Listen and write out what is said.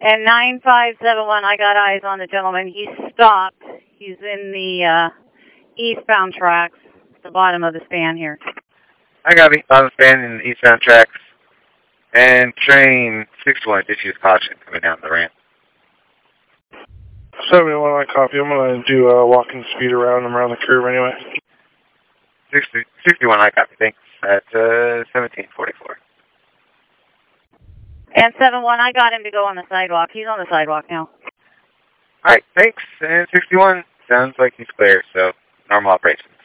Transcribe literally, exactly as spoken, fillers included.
And nine five seven one, I got eyes on the gentleman. He stopped. He's in the uh, eastbound tracks, the bottom of the span here. I got me on the span in the eastbound tracks. And train six one, issues caution coming down the ramp. seventy-one, I copy. I'm going to do a walking speed around him around the curve anyway. sixty, sixty-one, I copy. Thanks. At uh, seventeen forty-four. And seven one, I got him to go on the sidewalk. He's on the sidewalk now. All right, thanks. And sixty-one, sounds like he's clear, so normal operation.